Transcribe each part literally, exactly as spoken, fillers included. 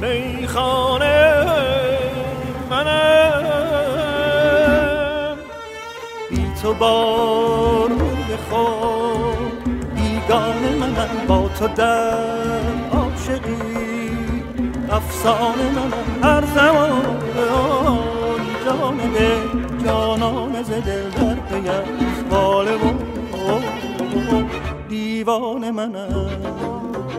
میخانه منم، بی تو با روی خود بیگانه منم، با تو در عاشقی افسانه منم، هر زمان جان دل جانان ز دل در پیم باله و دیوانه منم.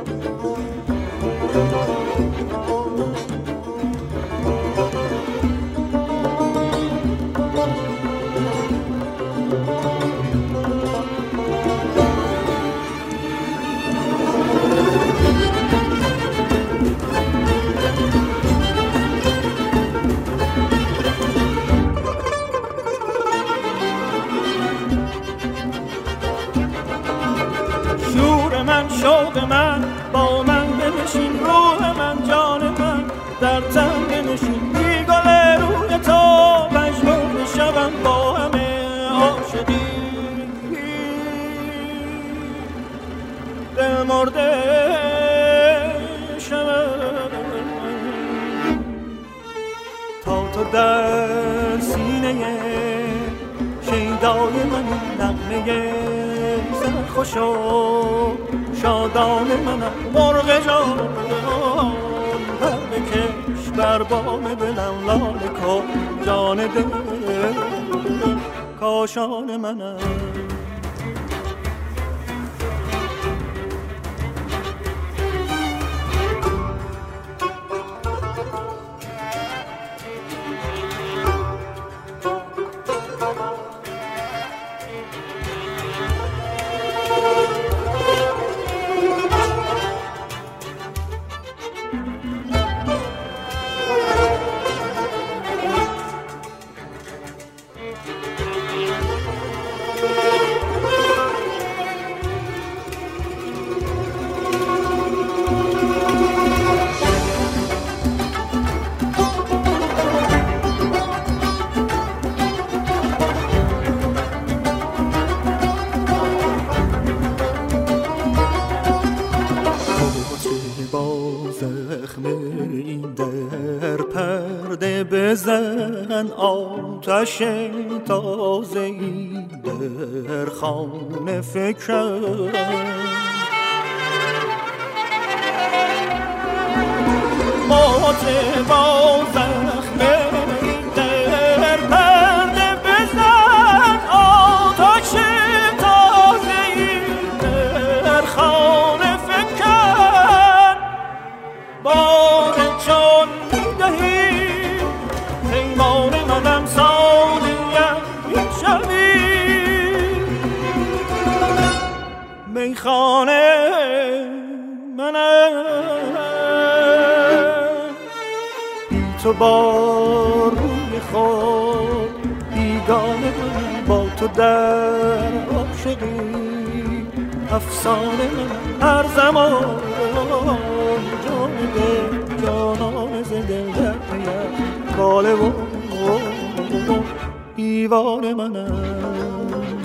شوق من با من بنشین، روح من جان من در تن بنشین، بی گل روی تو مجنون شوم با همه عاشقی، دل مرده شوم تا تو در سینه شیدای من نغمه سرخوش و شادان منم، مرغ جان پر بکش بر بام دلم، لاله کن جان دل کاشان منم. بزن آتش تازه‌ای در خانه فکرم، موت با زخم در پرده بزن آتش تازه‌ای در خانه فکرم، باد چون دهی پیمان منم سالیم این شبی، میخانه منم، بی تو با روی خود بیگانه منم، با تو در عاشقی افسانه منم، هر زمان جان دل جانان ز دل در پیم باله و دیوانه منم.